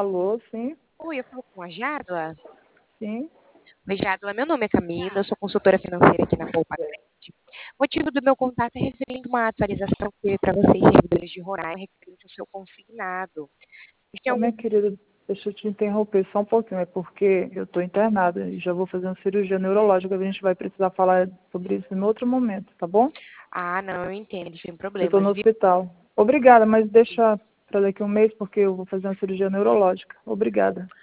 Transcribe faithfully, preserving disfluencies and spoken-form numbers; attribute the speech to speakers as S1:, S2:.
S1: Alô, sim,
S2: Oi, eu falo com a Jadla.
S1: sim.
S2: Oi, Jadla, meu nome é Camila, eu sou consultora financeira aqui na Poupa Credit. O motivo do meu contato é referente a uma atualização que teve para vocês, servidores de Roraima, referente ao seu consignado. Vocês têm
S1: Ô, minha
S2: algum...
S1: querida, deixa eu te interromper só um pouquinho, é porque eu estou internada e já vou fazer uma cirurgia neurológica, a gente vai precisar falar sobre isso em outro momento, tá bom?
S2: Ah, não, eu entendo, sem
S1: Eu estou
S2: problemas,
S1: no
S2: viu?
S1: hospital. Obrigada, mas deixa para daqui a um mês, porque eu vou fazer uma cirurgia neurológica. Obrigada.